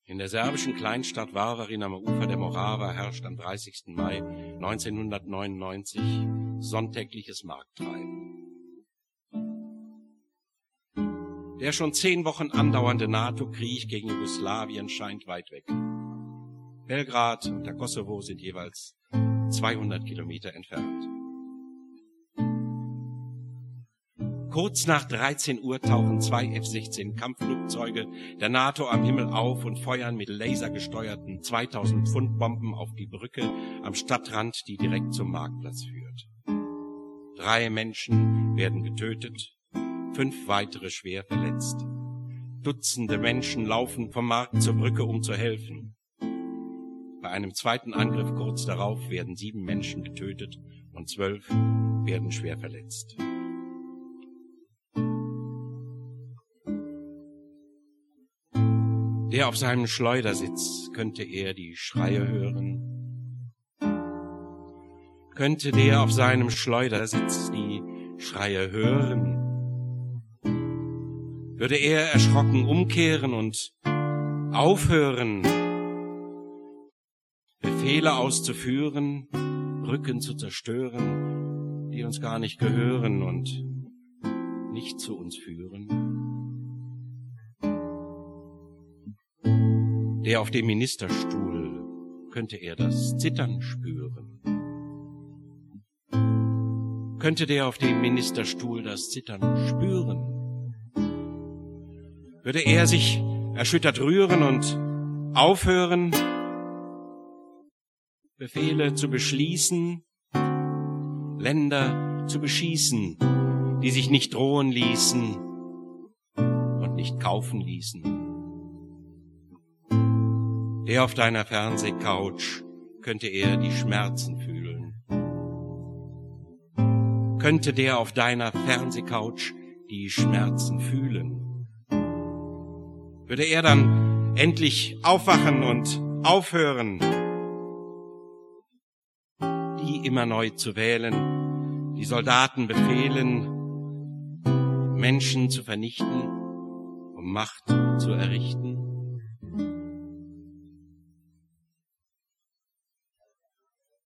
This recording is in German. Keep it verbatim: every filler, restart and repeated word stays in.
In der serbischen Kleinstadt Varvarin am Ufer der Morava herrscht am dreißigsten Mai neunzehnhundertneunundneunzig sonntägliches Markttreiben. Der schon zehn Wochen andauernde NATO-Krieg gegen Jugoslawien scheint weit weg. Belgrad und der Kosovo sind jeweils zweihundert Kilometer entfernt. Kurz nach dreizehn Uhr tauchen zwei F sechzehn Kampfflugzeuge der NATO am Himmel auf und feuern mit lasergesteuerten zweitausend Pfund Bomben auf die Brücke am Stadtrand, die direkt zum Marktplatz führt. Drei Menschen werden getötet, fünf weitere schwer verletzt. Dutzende Menschen laufen vom Markt zur Brücke, um zu helfen. Bei einem zweiten Angriff kurz darauf werden sieben Menschen getötet und zwölf werden schwer verletzt. Der auf seinem Schleudersitz, könnte er die Schreie hören? Könnte der auf seinem Schleudersitz die Schreie hören? Würde er erschrocken umkehren und aufhören, Befehle auszuführen, Brücken zu zerstören, die uns gar nicht gehören und nicht zu uns führen? Der auf dem Ministerstuhl, könnte er das Zittern spüren? Könnte der auf dem Ministerstuhl das Zittern spüren? Würde er sich erschüttert rühren und aufhören, Befehle zu beschließen, Länder zu beschießen, die sich nicht drohen ließen und nicht kaufen ließen? Der auf deiner Fernsehcouch, könnte er die Schmerzen fühlen? Könnte der auf deiner Fernsehcouch die Schmerzen fühlen? Würde er dann endlich aufwachen und aufhören, die immer neu zu wählen, die Soldaten befehlen, Menschen zu vernichten, um Macht zu errichten?